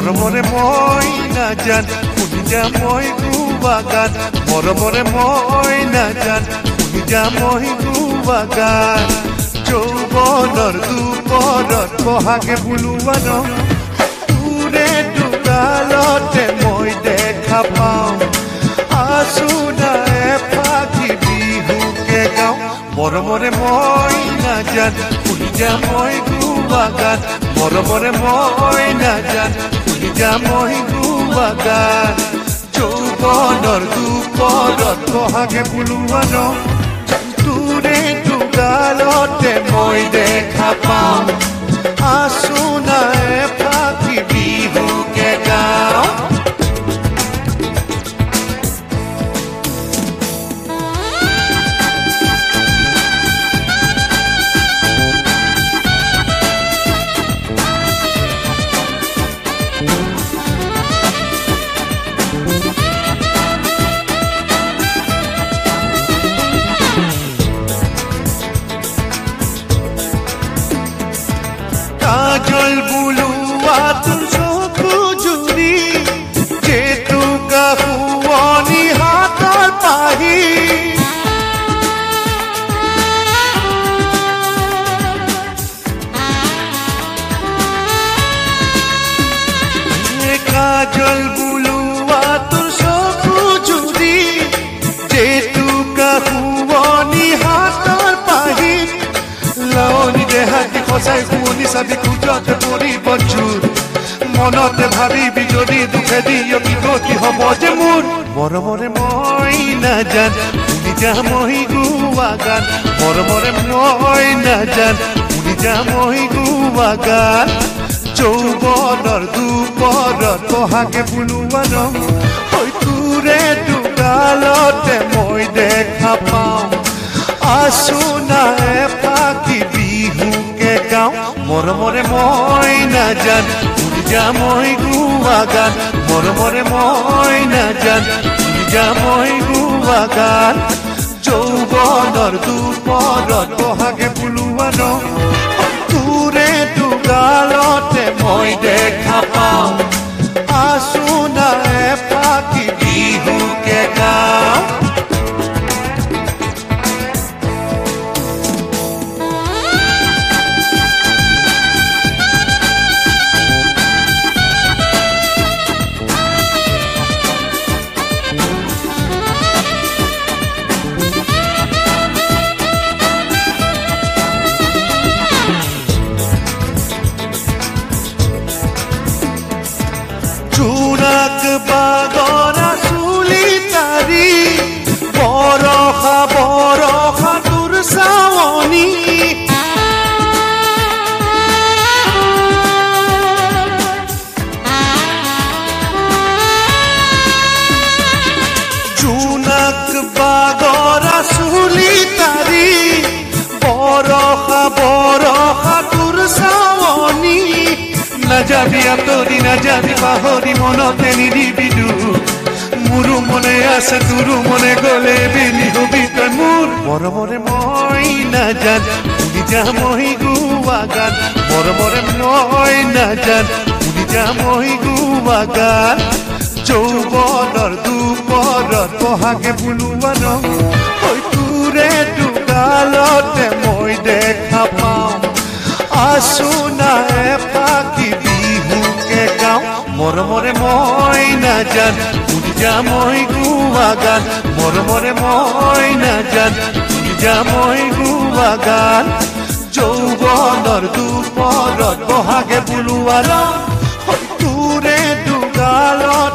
মৰমৰে মই নাজান শুনি যা মই গুবাগান মৰমৰে মই নাজান শুনি যা মই গুবাগান যৌৱনৰ দুপৰত বহাগে বুলোৱান তোৰে দুগালতে মই দেখা পাওঁ আছো নাই ফাকি বিহুকে গাওঁ মৰমৰে মই নাজান শুনি যা মই গুবাগান মৰমৰে মই নাজান শুনি যা মই গুবাগান যৌৱনৰ দুপৰত বহাগে বুলোৱান তোৰে দুগালতে মই দেখা পাওঁ আছো নাই ফাকি বিহুকে গাওঁ কাজল বুলোৱা তোৰ চকু জুৰি জেতুকা শুৱনি হাতৰ পাহি কাজল বুলোৱা তোৰ চকু জুৰি জেতুকা শুৱনি হাতৰ পাহি লাৱনি দেহাতি সঁচাই শুৱনি চাবি খুজতে পৰিব জোৰ মনতে ভাবিবি যদি দুখে দিয় কি গতি হ'ব যে মোৰ মৰমৰে মই নাজান শুনি যা মই গুবাগান মৰমৰে মই নাজান শুনি যা মই গুবাগান যৌৱনৰ দুপৰত বহাগে বুলোৱান তোৰে দুগালতে মই দেখা পাওঁ আছো নাই ফাকি বিহুকে গাওঁ মৰমৰে মই নাজান শুনি যা মই গুবাগান মৰমৰে মই নাজান শুনি যা মই গুবাগান যৌৱনৰ দুপৰত বহাগে বুলোৱান তোৰে দুগালতে মই দেখা পাওঁ আছো নাই ফাকি বিহুকে গাওঁ জোনাক বাগৰা চুলি তাৰি বৰষা বৰষা তোৰ চাৱনি জোনাক বাগৰা চুলি তাৰি বৰষা বৰষা তোৰ চাৱনি নাযাবি আঁতৰি নাযাবি পাহৰি মনতে নিদিবি দুখ মোৰো মনে আছে তোৰো মনে গ'লে বেলি হবি তই মোৰ মৰমৰে মই নাজান শুনি যা মই গুবাগান মৰমৰে মই নাজান শুনি যা মই গুবাগান যৌৱনৰ দুপৰত বহাগে বুলোৱান তোৰে দুগালতে মই দেখা পাওঁ আছো নাই ফাকি বিহুকে গাওঁ মৰমৰে মই নাজান শুনি যা মই গুবাগান মৰমৰে মই নাজান শুনি যা মই গুবাগান যৌৱনৰ দুপৰত বহাগে বুলোৱান তোৰে দুগালত